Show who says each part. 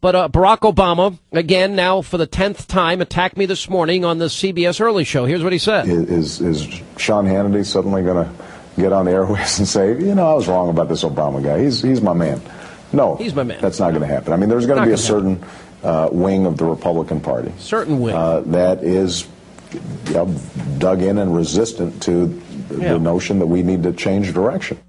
Speaker 1: But Barack Obama, again, now for the 10th time, attacked me this morning on the CBS Early Show. Here's what he said.
Speaker 2: Is Sean Hannity suddenly going to get on the airways and say, you know, I was wrong about this Obama guy. He's my man. No,
Speaker 1: he's my man.
Speaker 2: That's not going to happen. I mean, there's going to be a certain wing of the Republican Party.
Speaker 1: Certain wing.
Speaker 2: That is dug in and resistant to the notion that we need to change direction.